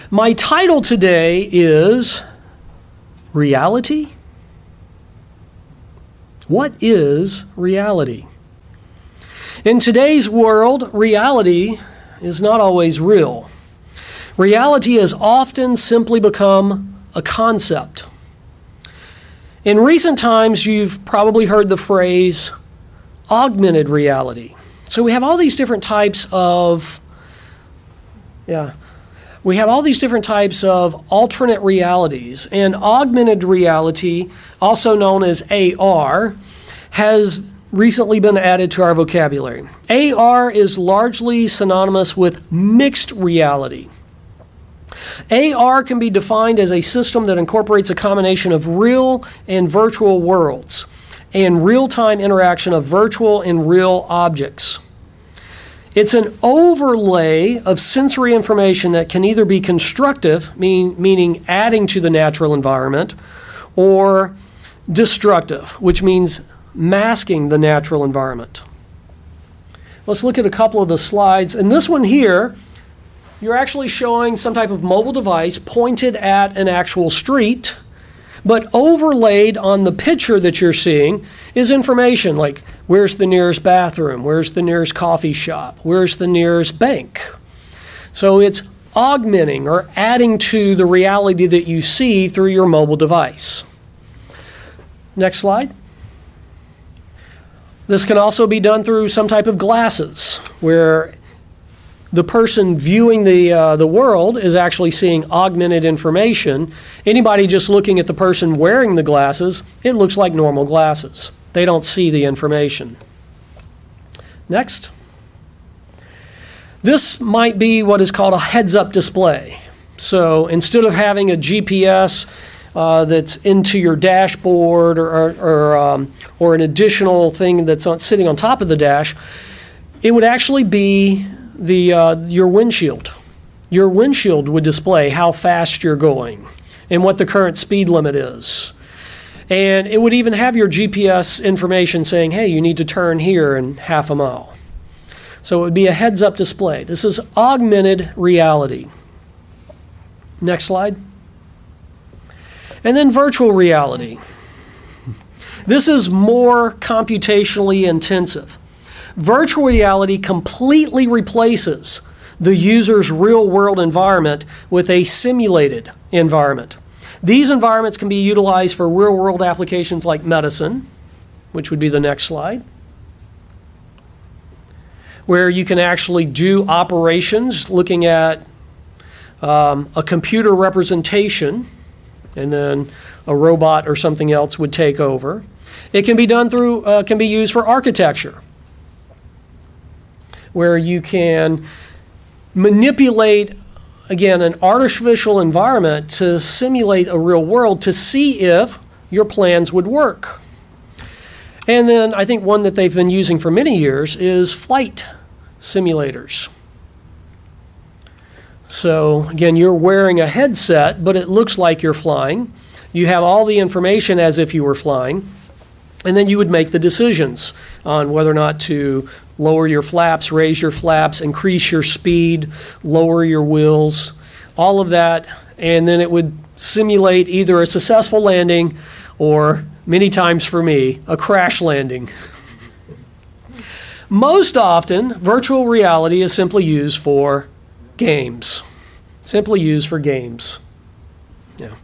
My title today is Reality? What is reality? In today's world, reality is not always real. Reality has often simply become a concept. In recent times, you've probably heard the phrase augmented reality. So we have all these different types of alternate realities, and augmented reality, also known as AR, has recently been added to our vocabulary. AR is largely synonymous with mixed reality. AR can be defined as a system that incorporates a combination of real and virtual worlds and real-time interaction of virtual and real objects. It's an overlay of sensory information that can either be constructive, meaning adding to the natural environment, or destructive, which means masking the natural environment. Let's look at a couple of the slides. In this one here, you're actually showing some type of mobile device pointed at an actual street, but overlaid on the picture that you're seeing is information like where's the nearest bathroom, where's the nearest coffee shop, where's the nearest bank. So it's augmenting or adding to the reality that you see through your mobile device. Next slide. This can also be done through some type of glasses where the person viewing the world is actually seeing augmented information. Anybody just looking at the person wearing the glasses, it looks like normal glasses. They don't see the information. Next. This might be what is called a heads-up display. So instead of having a GPS that's into your dashboard or an additional thing that's sitting on top of the dash, it would actually be your windshield. Your windshield would display how fast you're going and what the current speed limit is. And it would even have your GPS information saying, hey, you need to turn here in half a mile. So it would be a heads-up display. This is augmented reality. Next slide. And then virtual reality. This is more computationally intensive. Virtual reality completely replaces the user's real-world environment with a simulated environment. These environments can be utilized for real-world applications like medicine, which would be the next slide, where you can actually do operations looking at a computer representation, and then a robot or something else would take over. It can be done can be used for architecture, where you can manipulate, again, an artificial environment to simulate a real world to see if your plans would work. And then I think one that they've been using for many years is flight simulators. So again, you're wearing a headset, but it looks like you're flying. You have all the information as if you were flying, and then you would make the decisions on whether or not to lower your flaps, raise your flaps, increase your speed, lower your wheels, all of that. And then it would simulate either a successful landing or, many times for me, a crash landing. Most often, virtual reality is simply used for games. Simply used for games. Yeah.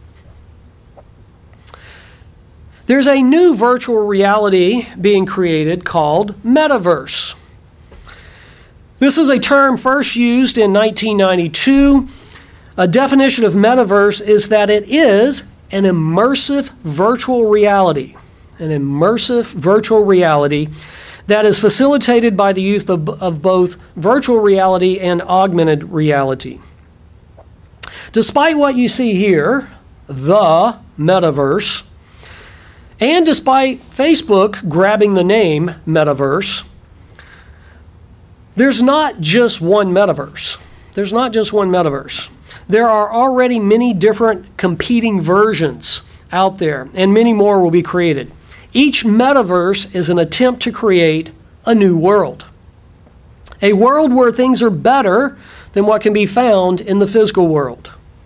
There's a new virtual reality being created called metaverse. This is a term first used in 1992. A definition of metaverse is that it is an immersive virtual reality. An immersive virtual reality that is facilitated by the use of both virtual reality and augmented reality. Despite what you see here, the metaverse, and despite Facebook grabbing the name metaverse, there's not just one metaverse. There's not just one metaverse. There are already many different competing versions out there, and many more will be created. Each metaverse is an attempt to create a new world. A world where things are better than what can be found in the physical world.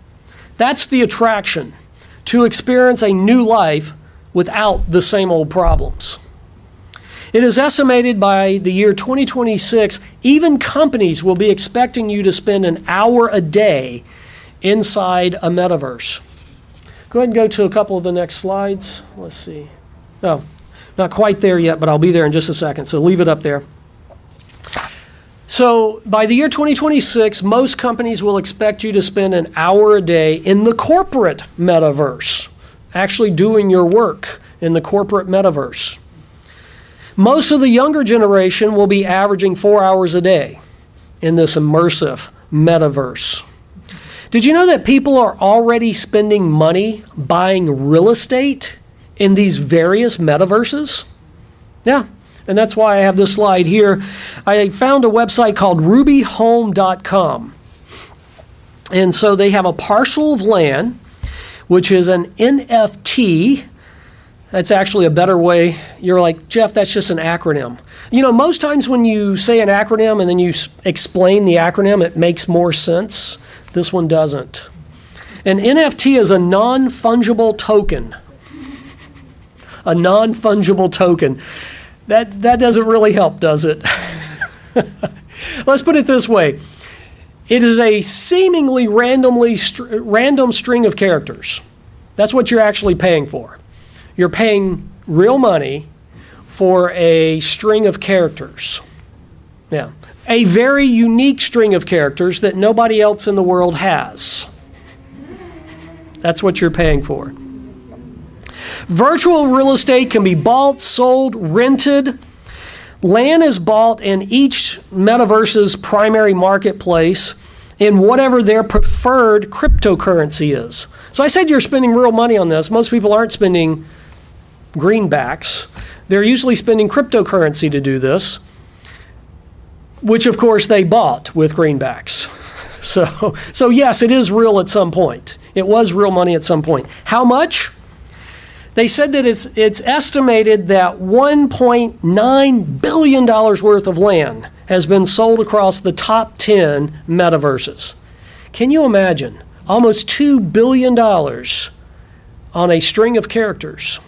That's the attraction, to experience a new life without the same old problems. It is estimated by the year 2026, even companies will be expecting you to spend an hour a day inside a metaverse. Go ahead and go to a couple of the next slides. Let's see. Oh, not quite there yet, but I'll be there in just a second, so leave it up there. So by the year 2026, most companies will expect you to spend an hour a day in the corporate metaverse, actually doing your work in the corporate metaverse. Most of the younger generation will be averaging 4 hours a day in this immersive metaverse. Did you know that people are already spending money buying real estate in these various metaverses? Yeah. And that's why I have this slide here. I found a website called rubyhome.com. And so they have a parcel of land, which is an NFT. That's actually a better way. You're like, Jeff, that's just an acronym. You know, most times when you say an acronym and then you explain the acronym, it makes more sense. This one doesn't. An NFT is a non-fungible token. A non-fungible token. That doesn't really help, does it? Let's put it this way. It is a seemingly random string of characters. That's what you're actually paying for. You're paying real money for a string of characters. Yeah. A very unique string of characters that nobody else in the world has. That's what you're paying for. Virtual real estate can be bought, sold, rented. Land is bought in each metaverse's primary marketplace in whatever their preferred cryptocurrency is. So I said you're spending real money on this. Most people aren't spending greenbacks. They're usually spending cryptocurrency to do this, which of course they bought with greenbacks. So yes, it is real at some point. It was real money at some point. How much? They said that it's estimated that $1.9 billion worth of land has been sold across the top 10 metaverses. Can you imagine? Almost $2 billion on a string of characters.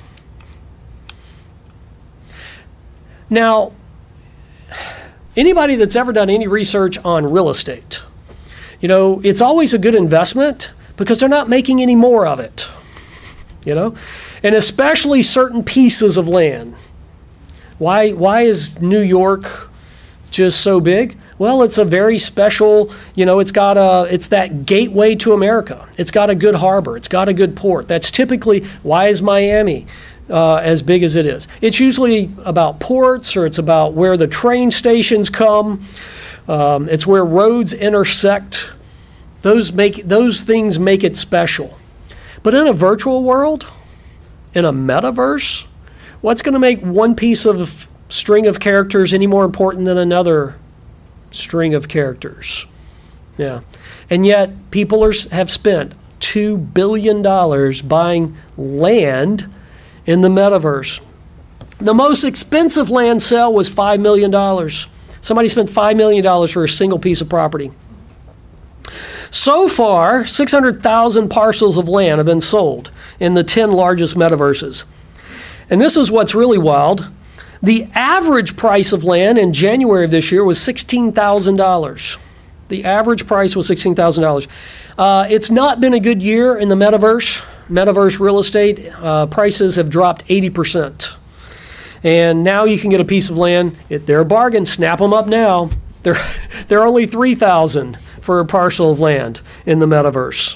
Now, anybody that's ever done any research on real estate, you know, it's always a good investment because they're not making any more of it, you know? And especially certain pieces of land. Why is New York just so big? Well, it's a very special, you know, it's that gateway to America. It's got a good harbor. It's got a good port. That's typically, why is Miami as big as it is? It's usually about ports, or it's about where the train stations come. It's where roads intersect. Those things make it special. But in a virtual world, in a metaverse, what's going to make one piece of string of characters any more important than another string of characters? Yeah. And yet people have spent $2 billion buying land in the metaverse. The most expensive land sale was $5 million. Somebody spent $5 million for a single piece of property. So far, 600,000 parcels of land have been sold in the 10 largest metaverses. And this is what's really wild. The average price of land in January of this year was $16,000. The average price was $16,000. It's not been a good year in the metaverse. Metaverse real estate prices have dropped 80%. And now you can get a piece of land. They're a bargain. Snap them up now. They're only $3,000 for a parcel of land in the metaverse.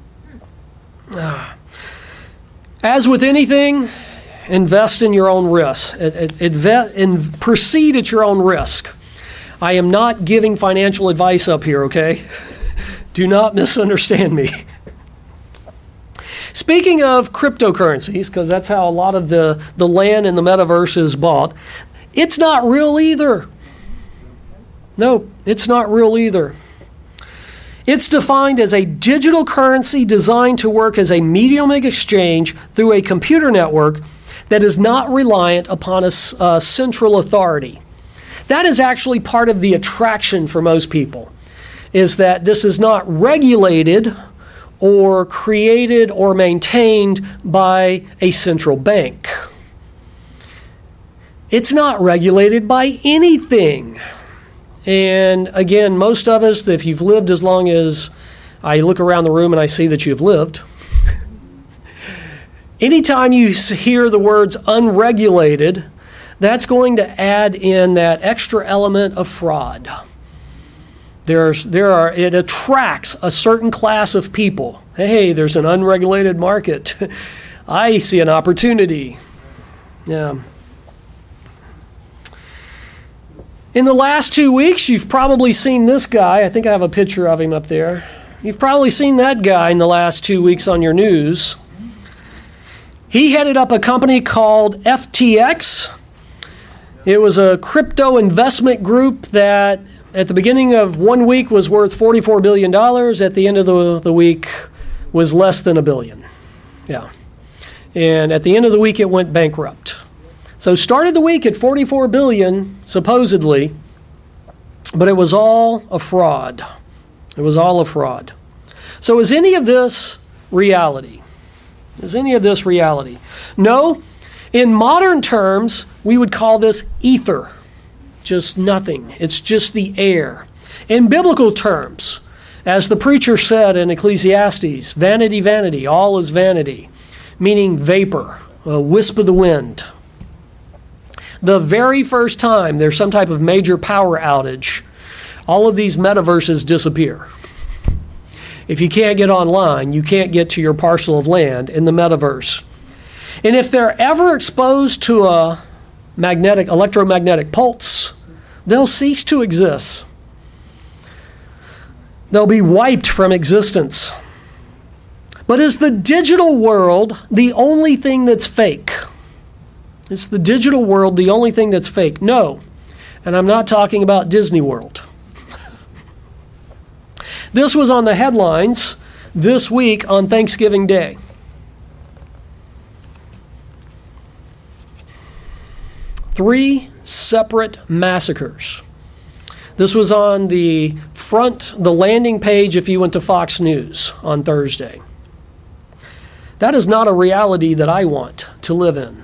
As with anything, invest in your own risk. And proceed at your own risk. I am not giving financial advice up here, okay? Do not misunderstand me. Speaking of cryptocurrencies, because that's how a lot of the land in the metaverse is bought, it's not real either. No, it's not real either. It's defined as a digital currency designed to work as a medium of exchange through a computer network that is not reliant upon a central authority. That is actually part of the attraction for most people, is that this is not regulated or created or maintained by a central bank. It's not regulated by anything. And again, most of us, if you've lived as long as I look around the room and I see that you've lived, anytime you hear the words unregulated, that's going to add in that extra element of fraud. It attracts a certain class of people. Hey, there's an unregulated market. I see an opportunity. Yeah. In the last 2 weeks, you've probably seen this guy. I think I have a picture of him up there. You've probably seen that guy in the last 2 weeks on your news. He headed up a company called FTX. It was a crypto investment group that at the beginning of 1 week was worth $44 billion. At the end of the week was less than $1 billion. Yeah. And at the end of the week, it went bankrupt. So started the week at $44 billion, supposedly, but it was all a fraud. It was all a fraud. So is any of this reality? Is any of this reality? No. In modern terms, we would call this ether. Just nothing. It's just the air. In biblical terms, as the preacher said in Ecclesiastes, vanity, vanity, all is vanity, meaning vapor, a wisp of the wind. The very first time there's some type of major power outage, all of these metaverses disappear. If you can't get online, you can't get to your parcel of land in the metaverse. And if they're ever exposed to a electromagnetic pulse, they'll cease to exist. They'll be wiped from existence. But is the digital world the only thing that's fake? Is the digital world the only thing that's fake? No. And I'm not talking about Disney World. This was on the headlines this week on Thanksgiving Day. Three separate massacres. This was on the landing page if you went to Fox News on Thursday. That is not a reality that I want to live in.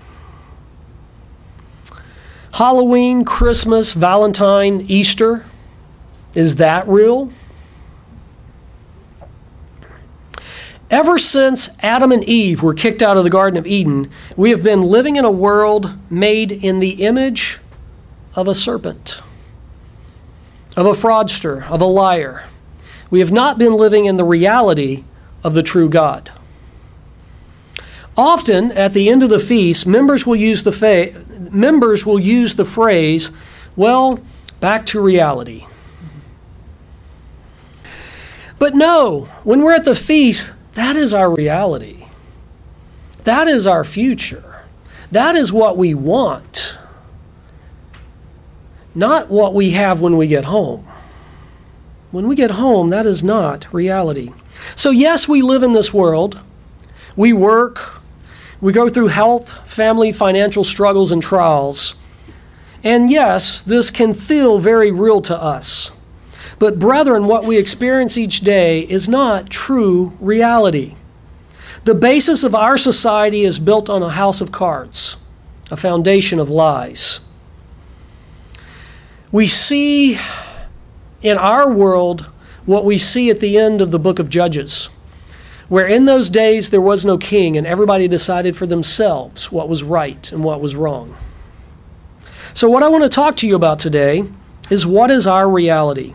Halloween, Christmas, Valentine, Easter, is that real? Ever since Adam and Eve were kicked out of the Garden of Eden, we have been living in a world made in the image of a serpent, of a fraudster, of a liar. We have not been living in the reality of the true God. Often, at the end of the feast, members will use the phrase, well, back to reality. But no, when we're at the feast, that is our reality. That is our future. That is what we want. Not what we have when we get home. When we get home, that is not reality. So yes, we live in this world. We work. We go through health, family, financial struggles and trials. And yes, this can feel very real to us. But brethren, what we experience each day is not true reality. The basis of our society is built on a house of cards, a foundation of lies. We see in our world what we see at the end of the book of Judges, where in those days there was no king and everybody decided for themselves what was right and what was wrong. So what I want to talk to you about today is what is our reality?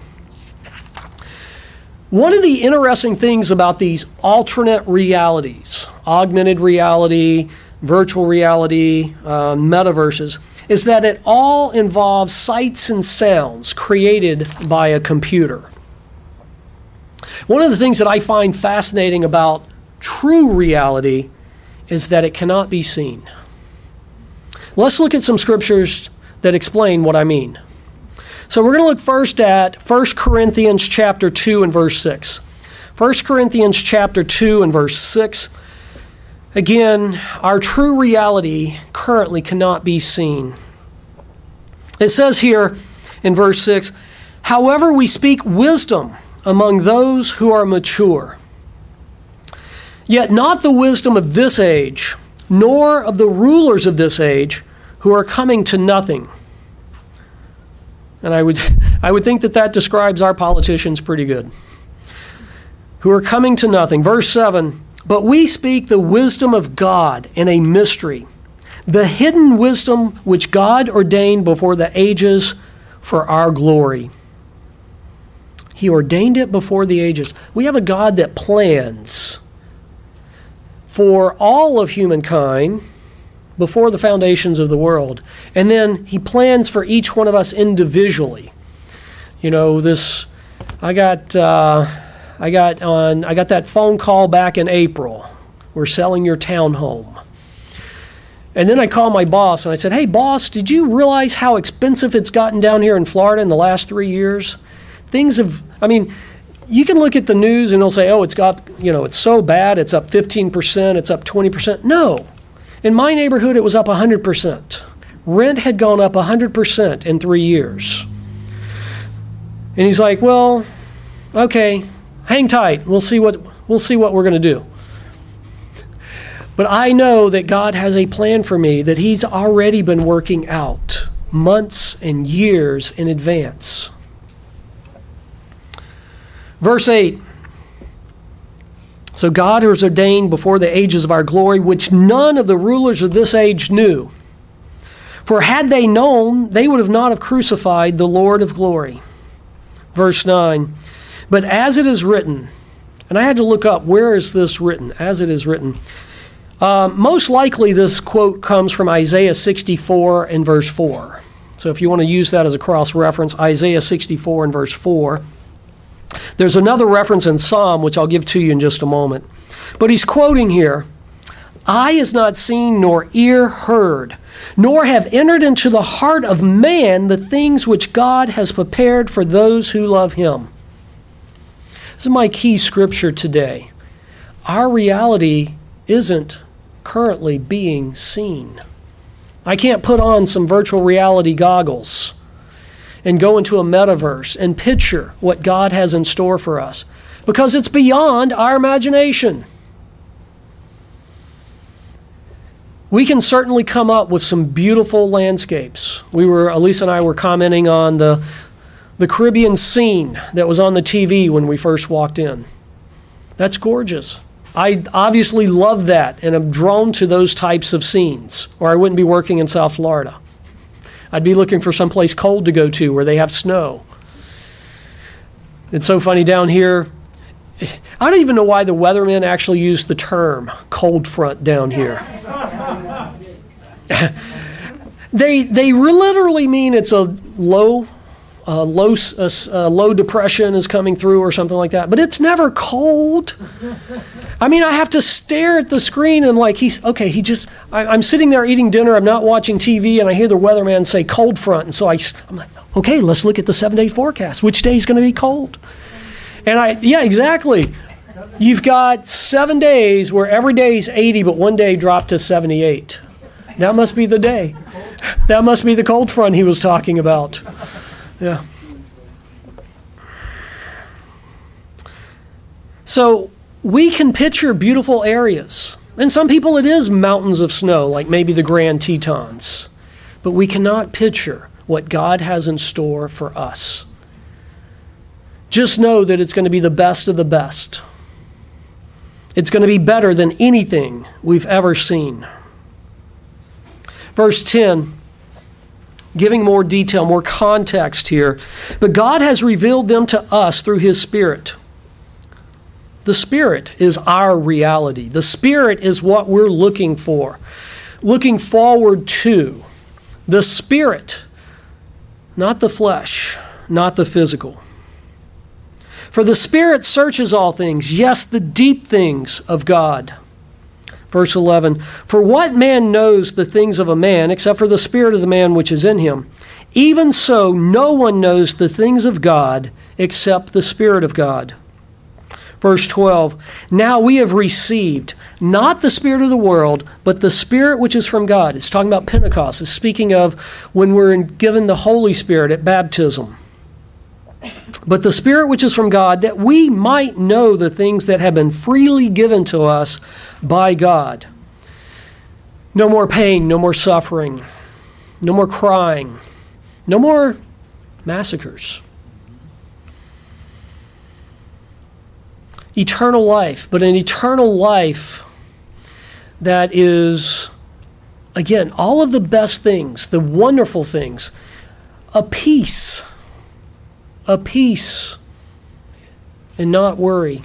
One of the interesting things about these alternate realities, augmented reality, virtual reality, metaverses, is that it all involves sights and sounds created by a computer. One of the things that I find fascinating about true reality is that it cannot be seen. Let's look at some scriptures that explain what I mean. So we're going to look first at 1 Corinthians chapter 2 and verse 6. 1 Corinthians chapter 2 and verse 6. Again, our true reality currently cannot be seen. It says here in verse 6, however, we speak wisdom among those who are mature. Yet not the wisdom of this age, nor of the rulers of this age, who are coming to nothing. And I would think that describes our politicians pretty good. Who are coming to nothing. Verse 7, but we speak the wisdom of God in a mystery, the hidden wisdom which God ordained before the ages for our glory. He ordained it before the ages. We have a God that plans for all of humankind before the foundations of the world. And then he plans for each one of us individually. You know, I got that phone call back in April. We're selling your townhome. And then I called my boss and I said, hey boss, did you realize how expensive it's gotten down here in Florida in the last 3 years? You can look at the news and they'll say, oh, it's so bad, it's up 15%, it's up 20%. No. In my neighborhood, it was up 100%. Rent had gone up 100% in 3 years. And he's like, well, okay, hang tight. We'll see what we're going to do. But I know that God has a plan for me that he's already been working out months and years in advance. Verse 8. So God has ordained before the ages of our glory, which none of the rulers of this age knew. For had they known, they would have not have crucified the Lord of glory. Verse 9. But as it is written, and I had to look up, where is this written? As it is written. Most likely this quote comes from Isaiah 64 and verse 4. So if you want to use that as a cross-reference, Isaiah 64 and verse 4. There's another reference in Psalm, which I'll give to you in just a moment. But he's quoting here, eye has not seen nor ear heard, nor have entered into the heart of man the things which God has prepared for those who love him. This is my key scripture today. Our reality isn't currently being seen. I can't put on some virtual reality goggles and go into a metaverse and picture what God has in store for us, because it's beyond our imagination. We can certainly come up with some beautiful landscapes. Elisa and I were commenting on the Caribbean scene that was on the TV when we first walked in. That's gorgeous. I obviously love that and am drawn to those types of scenes, or I wouldn't be working in South Florida. I'd be looking for someplace cold to go to where they have snow. It's so funny down here. I don't even know why the weathermen actually use the term cold front down here. They literally mean it's a low depression is coming through or something like that. But it's never cold. I have to stare at the screen and I'm sitting there eating dinner, I'm not watching TV, and I hear the weatherman say cold front. And so I'm like, okay, let's look at the 7-day forecast. Which day is going to be cold? And yeah, exactly. You've got 7 days where every day is 80, but one day dropped to 78. That must be the day. That must be the cold front he was talking about. Yeah. So we can picture beautiful areas. And some people it is mountains of snow, like maybe the Grand Tetons. But we cannot picture what God has in store for us. Just know that it's going to be the best of the best. It's going to be better than anything we've ever seen. Verse 10, giving more detail, more context here. But God has revealed them to us through his Spirit. The Spirit is our reality. The Spirit is what we're looking for, looking forward to. The Spirit, not the flesh, not the physical. For the Spirit searches all things, yes, the deep things of God. Verse 11, for what man knows the things of a man except for the spirit of the man which is in him? Even so, no one knows the things of God except the Spirit of God. Verse 12, now we have received not the spirit of the world, but the Spirit which is from God. It's talking about Pentecost. It's speaking of when we're given the Holy Spirit at baptism. but the Spirit which is from God, that we might know the things that have been freely given to us by God. No more pain, no more suffering, no more crying, no more massacres. Eternal life, but an eternal life that is, again, all of the best things, the wonderful things, a peace, and not worry.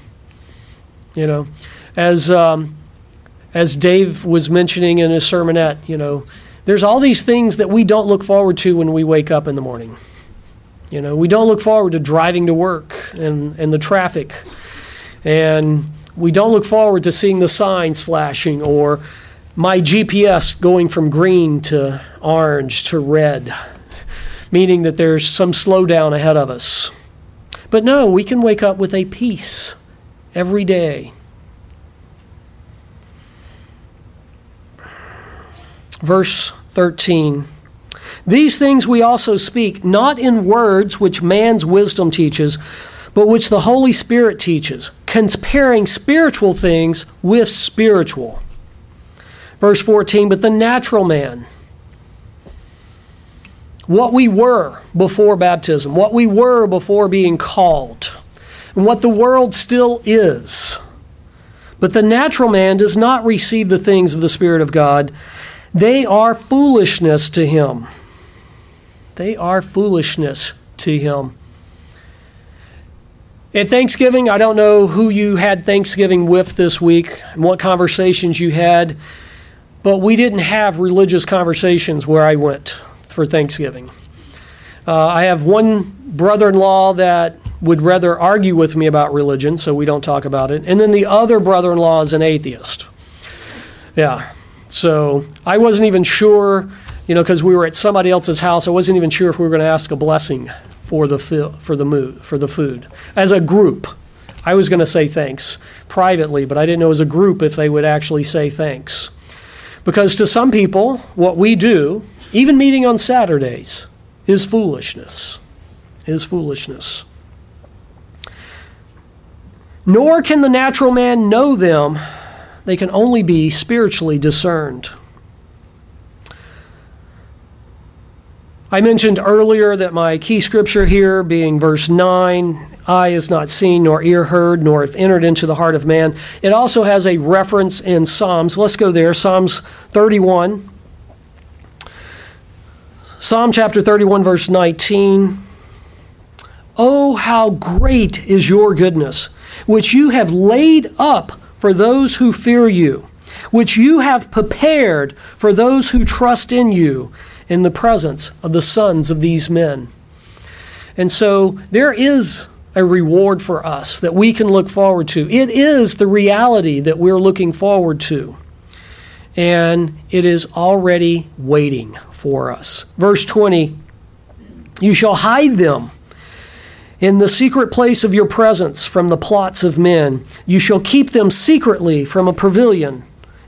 As Dave was mentioning in his sermonette, there's all these things that we don't look forward to when we wake up in the morning. We don't look forward to driving to work and the traffic. And we don't look forward to seeing the signs flashing or my GPS going from green to orange to red, meaning that there's some slowdown ahead of us. But no, we can wake up with a peace every day. Verse 13. These things we also speak, not in words which man's wisdom teaches, but which the Holy Spirit teaches, comparing spiritual things with spiritual. Verse 14, but the natural man, what we were before baptism, what we were before being called, and what the world still is. But the natural man does not receive the things of the Spirit of God. They are foolishness to him. They are foolishness to him. At Thanksgiving, I don't know who you had Thanksgiving with this week and what conversations you had, but we didn't have religious conversations where I went for Thanksgiving. I have one brother-in-law that would rather argue with me about religion, so we don't talk about it. And then the other brother-in-law is an atheist. Yeah, so I wasn't even sure, because we were at somebody else's house, I wasn't even sure if we were going to ask a blessing for the food. As a group, I was going to say thanks privately, but I didn't know as a group if they would actually say thanks. Because to some people, what we do, even meeting on Saturdays, is foolishness. Nor can the natural man know them. They can only be spiritually discerned. I mentioned earlier that my key scripture here being verse 9, eye is not seen, nor ear heard, nor have entered into the heart of man. It also has a reference in Psalms. Let's go there. Psalms 31. Psalm chapter 31, verse 19. Oh, how great is your goodness, which you have laid up for those who fear you, which you have prepared for those who trust in you, in the presence of the sons of these men. And so there is a reward for us that we can look forward to. It is the reality that we're looking forward to. And it is already waiting for us. Verse 20, you shall hide them in the secret place of your presence from the plots of men. You shall keep them secretly in a pavilion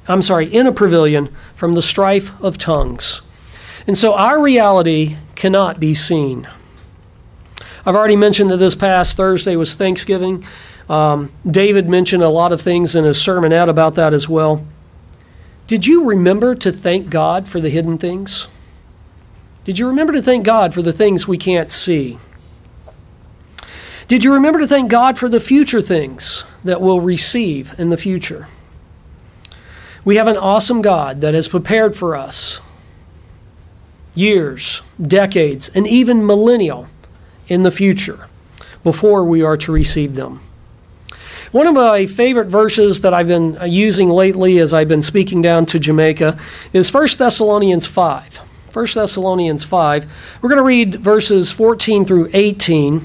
from the strife of tongues. And so our reality cannot be seen. I've already mentioned that this past Thursday was Thanksgiving. David mentioned a lot of things in his sermonette about that as well. Did you remember to thank God for the hidden things? Did you remember to thank God for the things we can't see? Did you remember to thank God for the future things that we'll receive in the future? We have an awesome God that has prepared for us years, decades, and even millennial in the future before we are to receive them. One of my favorite verses that I've been using lately as I've been speaking down to Jamaica is 1 Thessalonians 5. 1 Thessalonians 5. We're going to read verses 14 through 18.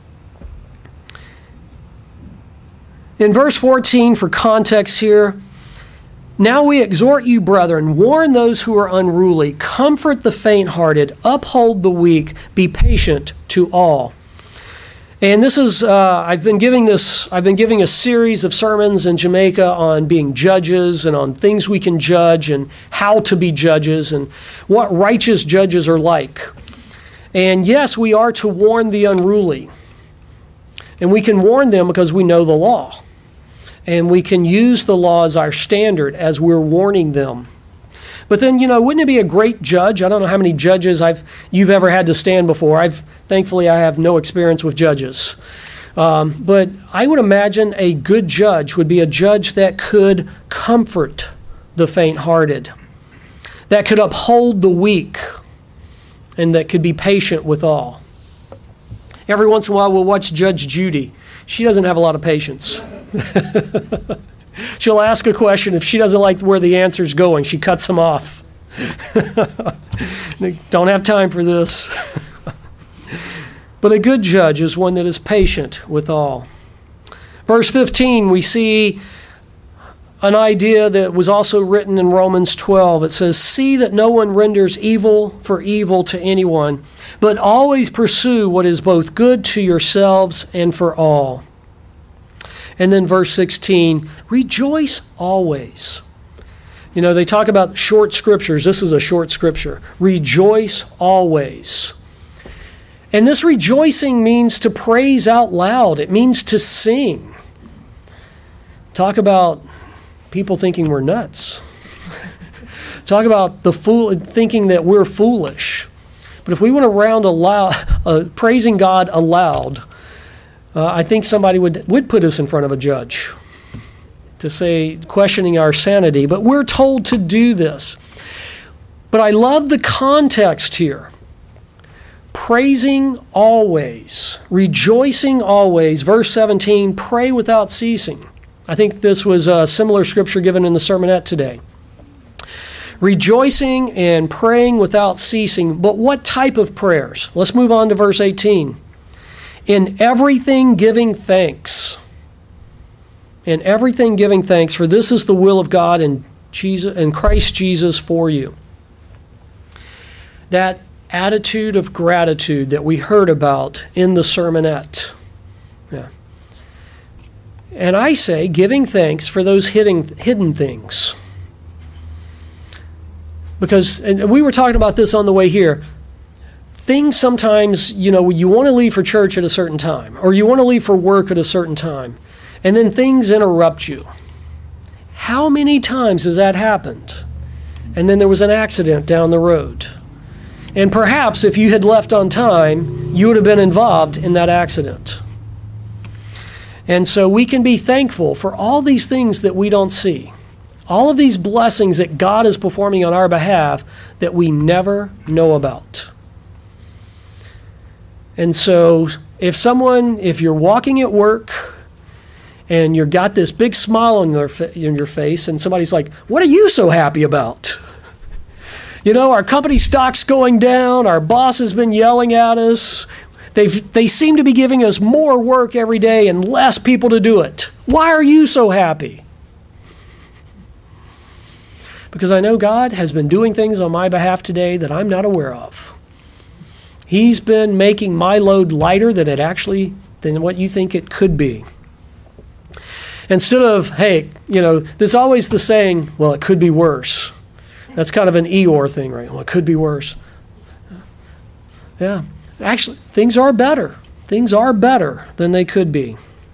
In verse 14, for context here, now we exhort you, brethren, warn those who are unruly, comfort the faint-hearted, uphold the weak, be patient to all. And this is, I've been giving a series of sermons in Jamaica on being judges and on things we can judge and how to be judges and what righteous judges are like. And yes, we are to warn the unruly. And we can warn them because we know the law. And we can use the law as our standard as we're warning them. But then, wouldn't it be a great judge? I don't know how many judges you've ever had to stand before. Thankfully, I have no experience with judges. But I would imagine a good judge would be a judge that could comfort the faint-hearted, that could uphold the weak, and that could be patient with all. Every once in a while, we'll watch Judge Judy. She doesn't have a lot of patience. She'll ask a question. If she doesn't like where the answer's going, she cuts them off. Don't have time for this. But a good judge is one that is patient with all. Verse 15, we see an idea that was also written in Romans 12. It says, "See that no one renders evil for evil to anyone, but always pursue what is both good to yourselves and for all." And then verse 16, "Rejoice always." They talk about short scriptures. This is a short scripture. Rejoice always. And this rejoicing means to praise out loud. It means to sing. Talk about people thinking we're nuts. Talk about the fool thinking that we're foolish. But if we went around praising God aloud, I think somebody would put us in front of a judge to say, questioning our sanity. But we're told to do this. But I love the context here. Praising always, rejoicing always. Verse 17, pray without ceasing. I think this was a similar scripture given in the sermonette today. Rejoicing and praying without ceasing. But what type of prayers? Let's move on to verse 18. In everything giving thanks. In everything giving thanks, for this is the will of God in Christ Jesus for you. That attitude of gratitude that we heard about in the sermonette. Yeah. And I say, giving thanks for those hidden things. Because, and we were talking about this on the way here, things sometimes, you want to leave for church at a certain time, or you want to leave for work at a certain time, and then things interrupt you. How many times has that happened? And then there was an accident down the road. And perhaps if you had left on time, you would have been involved in that accident. And so we can be thankful for all these things that we don't see. All of these blessings that God is performing on our behalf that we never know about. And so if you're walking at work and you've got this big smile on your face and somebody's like, "What are you so happy about?" Our company stock's going down, our boss has been yelling at us, they seem to be giving us more work every day and less people to do it. Why are you so happy? Because I know God has been doing things on my behalf today that I'm not aware of. He's been making my load lighter than what you think it could be. Instead of, hey, there's always the saying, well, it could be worse. That's kind of an Eeyore thing, right? Well, it could be worse. Yeah. Actually, things are better. Things are better than they could be.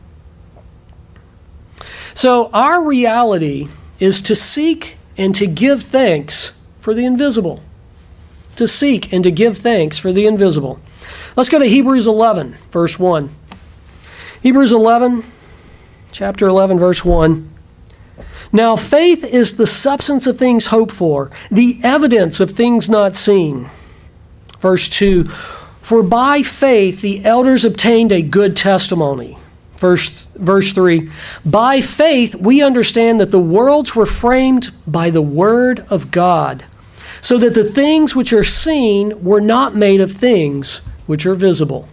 So our reality is to seek and to give thanks for the invisible. To seek and to give thanks for the invisible. Let's go to Hebrews 11, verse 1. Hebrews 11, chapter 11, verse 1. Now faith is the substance of things hoped for, the evidence of things not seen. Verse 2, for by faith the elders obtained a good testimony. Verse 3, by faith we understand that the worlds were framed by the word of God, so that the things which are seen were not made of things which are visible.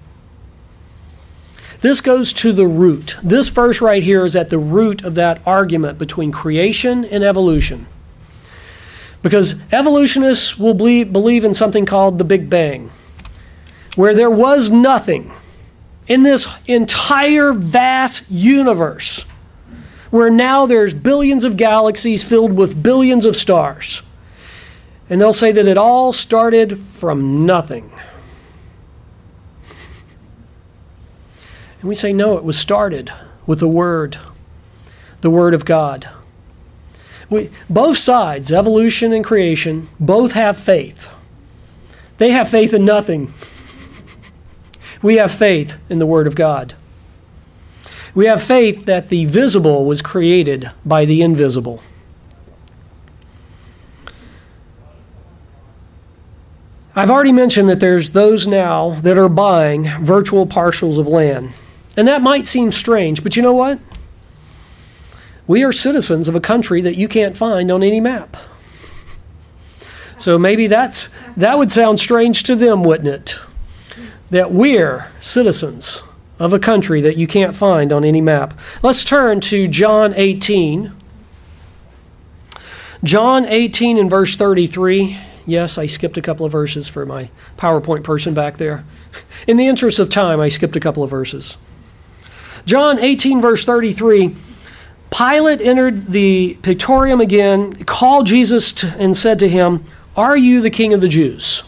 This goes to the root. This verse right here is at the root of that argument between creation and evolution. Because evolutionists will believe in something called the Big Bang, where there was nothing in this entire vast universe, where now there's billions of galaxies filled with billions of stars. And they'll say that it all started from nothing. And we say, no, it was started with the Word of God. Both sides, evolution and creation, both have faith. They have faith in nothing. We have faith in the Word of God. We have faith that the visible was created by the invisible. I've already mentioned that there's those now that are buying virtual parcels of land. And that might seem strange, but you know what? We are citizens of a country that you can't find on any map. So maybe that would sound strange to them, wouldn't it? That we're citizens of a country that you can't find on any map. Let's turn to John 18. John 18 and verse 33. Yes, I skipped a couple of verses for my PowerPoint person back there. In the interest of time, I skipped a couple of verses. John 18, verse 33. Pilate entered the praetorium again, called Jesus and said to him, "Are you the king of the Jews?"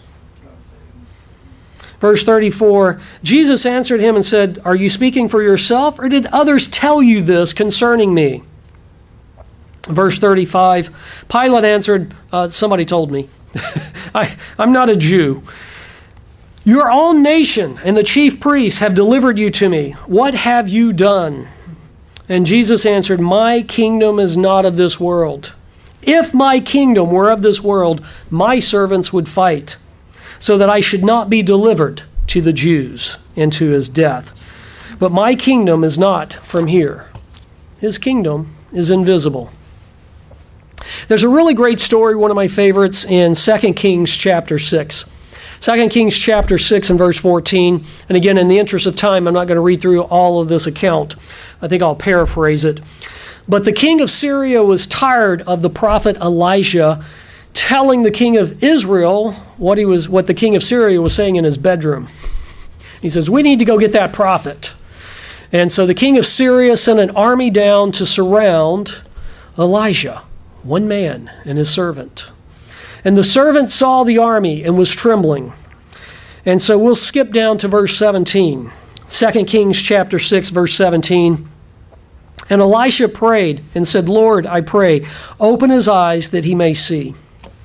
Verse 34, Jesus answered him and said, "Are you speaking for yourself, or did others tell you this concerning me?" Verse 35, Pilate answered, somebody told me. I'm not a Jew. Your own nation and the chief priests have delivered you to me. What have you done? And Jesus answered, my kingdom is not of this world. If my kingdom were of this world, my servants would fight, so that I should not be delivered to the Jews and to his death. But my kingdom is not from here. His kingdom is invisible. There's a really great story, one of my favorites, in 2 Kings chapter 6. 2 Kings chapter 6 and verse 14. And again, in the interest of time, I'm not going to read through all of this account. I think I'll paraphrase it. But the king of Syria was tired of the prophet Elijah telling the king of Israel what the king of Syria was saying in his bedroom. He says, we need to go get that prophet. And so the king of Syria sent an army down to surround Elijah, one man and his servant. And the servant saw the army and was trembling. And so we'll skip down to verse 17. 2 Kings chapter 6, verse 17. And Elisha prayed and said, Lord, I pray, open his eyes that he may see.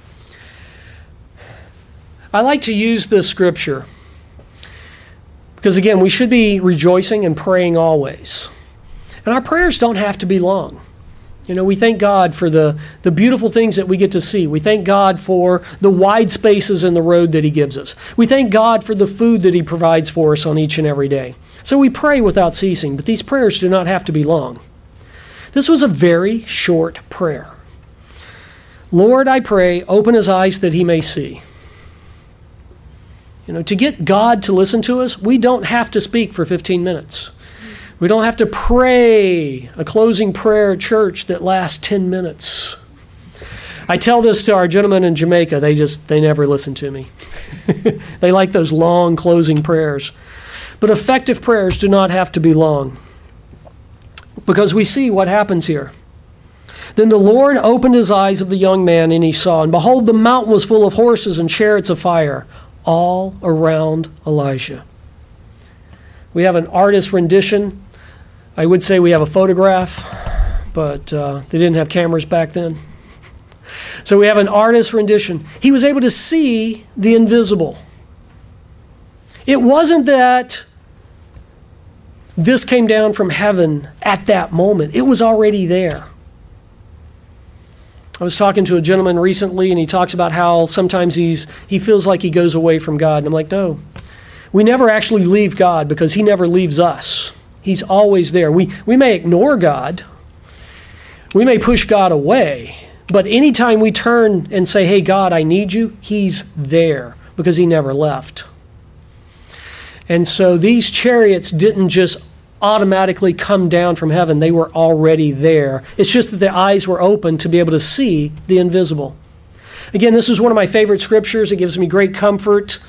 I like to use this scripture because, again, we should be rejoicing and praying always. And our prayers don't have to be long. You know, we thank God for the beautiful things that we get to see. We thank God for the wide spaces in the road that he gives us. We thank God for the food that he provides for us on each and every day. So we pray without ceasing, but these prayers do not have to be long. This was a very short prayer. Lord, I pray, open his eyes that he may see. You know, to get God to listen to us, we don't have to speak for 15 minutes. We don't have to pray a closing prayer at church that lasts 10 minutes. I tell this to our gentlemen in Jamaica. They never listen to me. They like those long closing prayers. But effective prayers do not have to be long, because we see what happens here. Then the Lord opened his eyes of the young man, and he saw, and behold, the mountain was full of horses and chariots of fire, all around Elijah. We have an artist rendition. I would say we have a photograph, but they didn't have cameras back then. So we have an artist rendition. He was able to see the invisible. It wasn't that this came down from heaven at that moment. It was already there. I was talking to a gentleman recently, and he talks about how sometimes he feels like he goes away from God. And I'm like, no. We never actually leave God, because he never leaves us. He's always there. We may ignore God. We may push God away. But anytime we turn and say, hey, God, I need you, he's there, because he never left. And so these chariots didn't just automatically come down from heaven. They were already there. It's just that the eyes were open to be able to see the invisible. Again, this is one of my favorite scriptures. It gives me great comfort.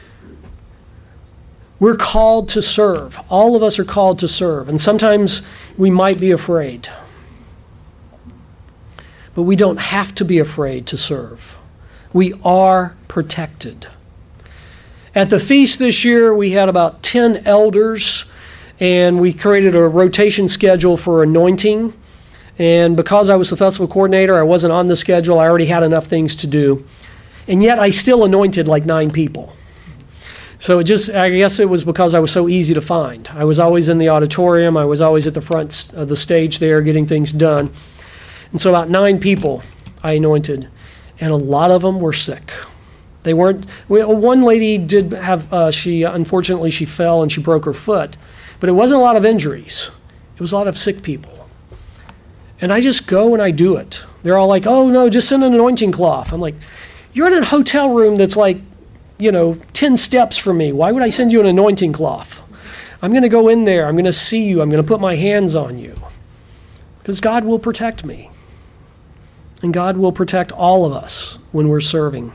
We're called to serve. All of us are called to serve. And sometimes we might be afraid. But we don't have to be afraid to serve. We are protected. At the feast this year, we had about 10 elders, and we created a rotation schedule for anointing. And because I was the festival coordinator, I wasn't on the schedule. I already had enough things to do. And yet I still anointed like 9 people. So I guess it was because I was so easy to find. I was always in the auditorium. I was always at the front of the stage there getting things done. And so about 9 people I anointed, and a lot of them were sick. They weren't, one lady did have, unfortunately she fell and she broke her foot, but it wasn't a lot of injuries. It was a lot of sick people. And I just go and I do it. They're all like, oh no, just send an anointing cloth. I'm like, you're in a hotel room that's like, 10 steps from me. Why would I send you an anointing cloth? I'm going to go in there. I'm going to see you. I'm going to put my hands on you. Because God will protect me. And God will protect all of us when we're serving.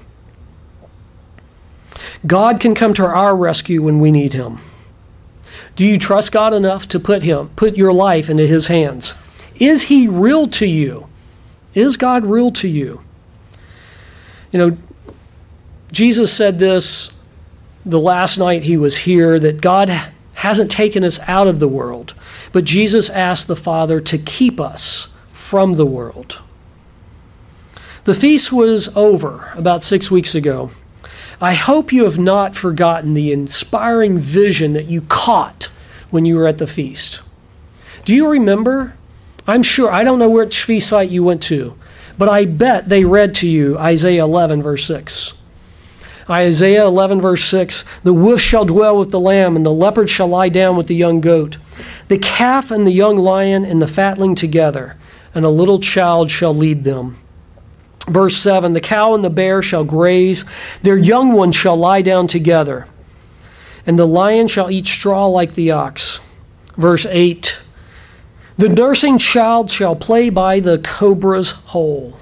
God can come to our rescue when we need him. Do you trust God enough to put your life into his hands? Is he real to you? Is God real to you? Jesus said this the last night he was here, that God hasn't taken us out of the world, but Jesus asked the Father to keep us from the world. The feast was over about 6 weeks ago. I hope you have not forgotten the inspiring vision that you caught when you were at the feast. Do you remember? I'm sure, I don't know which feast site you went to, but I bet they read to you Isaiah 11, verse 6. Isaiah 11, verse 6, the wolf shall dwell with the lamb, and the leopard shall lie down with the young goat. The calf and the young lion and the fatling together, and a little child shall lead them. Verse 7, the cow and the bear shall graze, their young ones shall lie down together, and the lion shall eat straw like the ox. Verse 8, the nursing child shall play by the cobra's hole.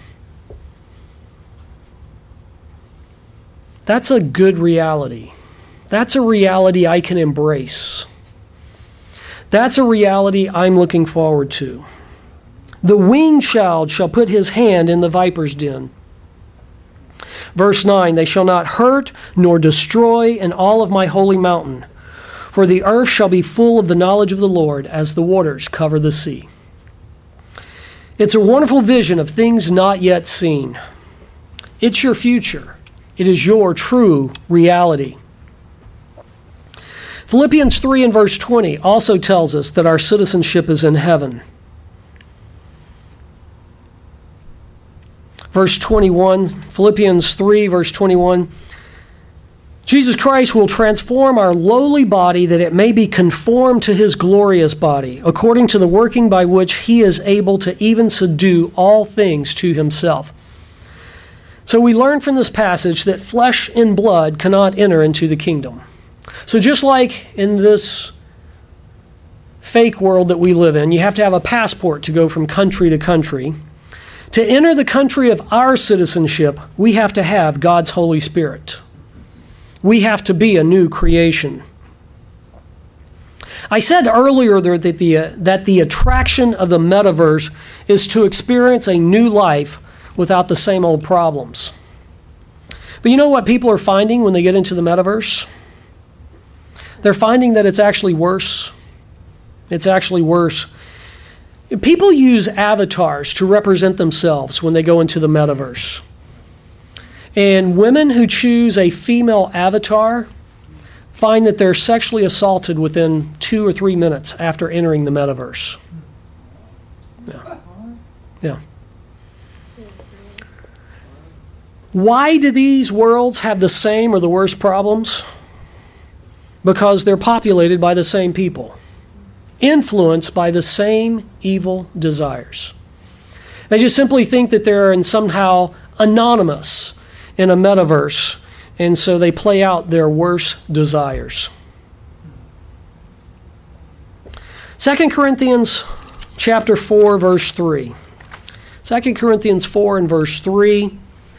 That's a good reality. That's a reality I can embrace. That's a reality I'm looking forward to. The weaned child shall put his hand in the viper's den. Verse 9, they shall not hurt nor destroy in all of my holy mountain, for the earth shall be full of the knowledge of the Lord as the waters cover the sea. It's a wonderful vision of things not yet seen. It's your future. It is your true reality. Philippians 3 and verse 20 also tells us that our citizenship is in heaven. Verse 21, Philippians 3, verse 21, Jesus Christ will transform our lowly body that it may be conformed to his glorious body, according to the working by which he is able to even subdue all things to himself. So we learn from this passage that flesh and blood cannot enter into the kingdom. So just like in this fake world that we live in, you have to have a passport to go from country to country. To enter the country of our citizenship, we have to have God's Holy Spirit. We have to be a new creation. I said earlier that the attraction of the metaverse is to experience a new life without the same old problems. But you know what people are finding when they get into the metaverse? They're finding that it's actually worse. It's actually worse. People use avatars to represent themselves when they go into the metaverse. And women who choose a female avatar find that they're sexually assaulted within 2 or 3 minutes after entering the metaverse. Yeah. Why do these worlds have the same or the worst problems? Because they're populated by the same people, influenced by the same evil desires. They just simply think that they're somehow anonymous in a metaverse, and so they play out their worst desires. 2 Corinthians chapter 4, verse 3. 2 Corinthians 4 and verse 3.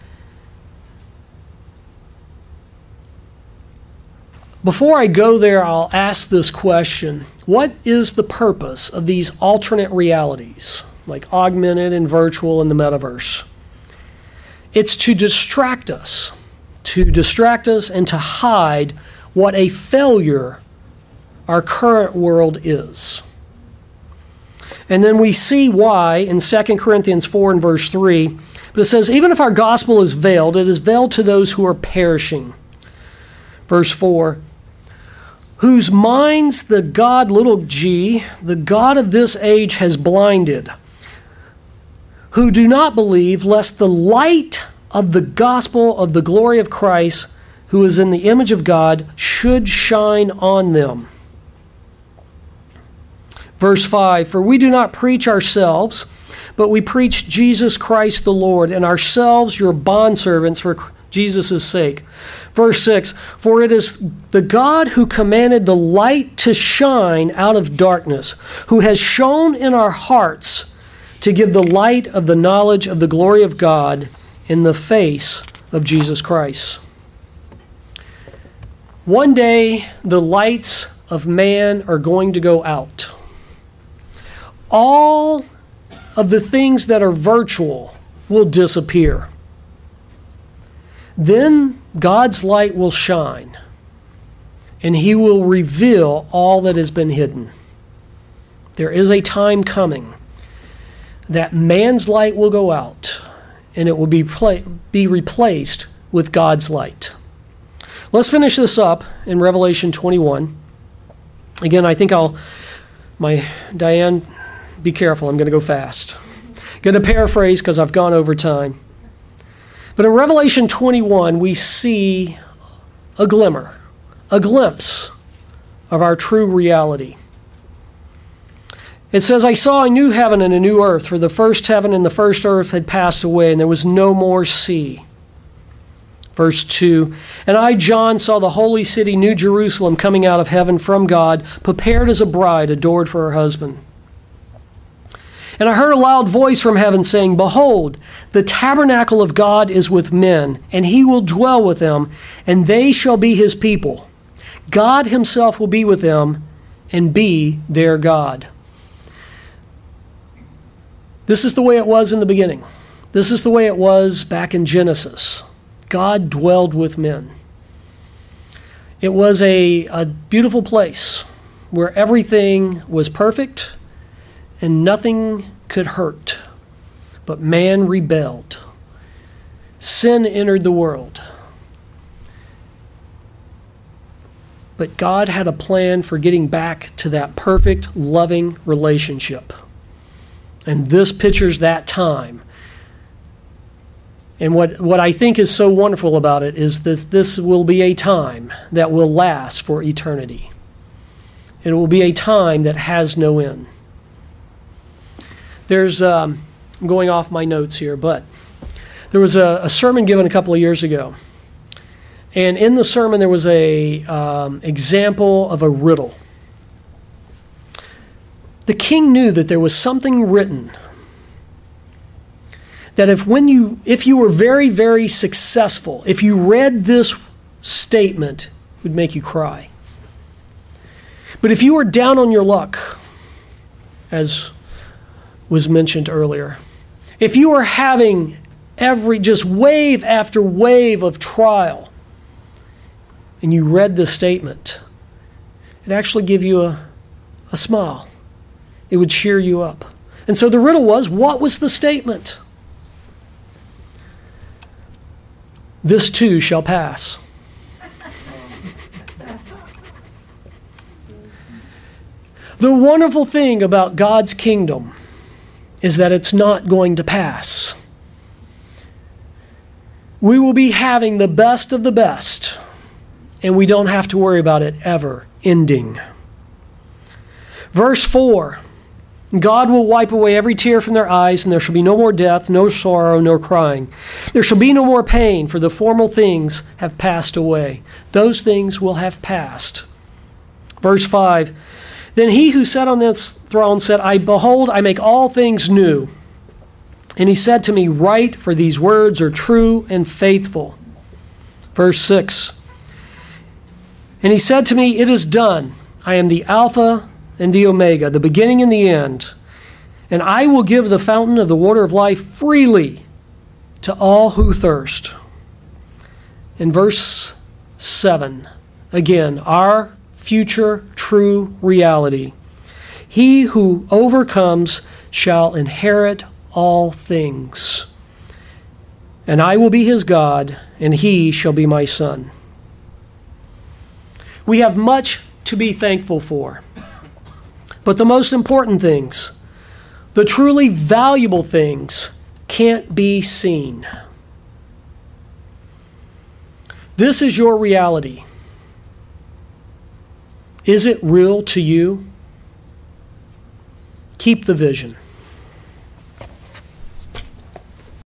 Before I go there, I'll ask this question. What is the purpose of these alternate realities, like augmented and virtual in the metaverse? It's to distract us and to hide what a failure our current world is. And then we see why in 2 Corinthians 4 and verse 3. But it says, even if our gospel is veiled, it is veiled to those who are perishing. Verse 4, whose minds the God, little g, the God of this age has blinded, who do not believe, lest the light of the gospel of the glory of Christ, who is in the image of God, should shine on them. Verse 5, for we do not preach ourselves, but we preach Jesus Christ the Lord, and ourselves your bondservants for Jesus' sake. Verse 6, for it is the God who commanded the light to shine out of darkness, who has shone in our hearts to give the light of the knowledge of the glory of God in the face of Jesus Christ. One day, the lights of man are going to go out. All of the things that are virtual will disappear. Then God's light will shine, and he will reveal all that has been hidden. There is a time coming that man's light will go out, and it will be replaced with God's light. Let's finish this up in Revelation 21. Again, I think Diane, be careful, I'm going to go fast. Going to paraphrase because I've gone over time. But in Revelation 21, we see a glimmer, a glimpse of our true reality. It says, I saw a new heaven and a new earth, for the first heaven and the first earth had passed away, and there was no more sea. Verse 2, and I, John, saw the holy city, New Jerusalem, coming out of heaven from God, prepared as a bride adored for her husband. And I heard a loud voice from heaven saying, behold, the tabernacle of God is with men, and he will dwell with them, and they shall be his people. God himself will be with them and be their God. This is the way it was in the beginning. This is the way it was back in Genesis. God dwelled with men. It was a beautiful place where everything was perfect and nothing could hurt. But man rebelled. Sin entered the world. But God had a plan for getting back to that perfect, loving relationship. And this pictures that time. And what I think is so wonderful about it is that this will be a time that will last for eternity. It will be a time that has no end. There's, I'm going off my notes here, but there was a sermon given a couple of years ago. And in the sermon there was a example of a riddle. The king knew that there was something written that if you were very, very successful, if you read this statement, it would make you cry. But if you were down on your luck, as was mentioned earlier, if you were having just wave after wave of trial, and you read this statement, it'd actually give you a smile. It would cheer you up. And so the riddle was, what was the statement? This too shall pass. The wonderful thing about God's kingdom is that it's not going to pass. We will be having the best of the best, and we don't have to worry about it ever ending. Verse 4, God will wipe away every tear from their eyes, and there shall be no more death, no sorrow, no crying. There shall be no more pain, for the former things have passed away. Those things will have passed. Verse 5, then he who sat on this throne said, behold, I make all things new. And he said to me, write, for these words are true and faithful. Verse 6, and he said to me, it is done. I am the Alpha and the Omega, the beginning and the end. And I will give the fountain of the water of life freely to all who thirst. In verse 7, again, our future true reality. He who overcomes shall inherit all things, and I will be his God, and he shall be my son. We have much to be thankful for, but the most important things, the truly valuable things, can't be seen. This is your reality. Is it real to you? Keep the vision.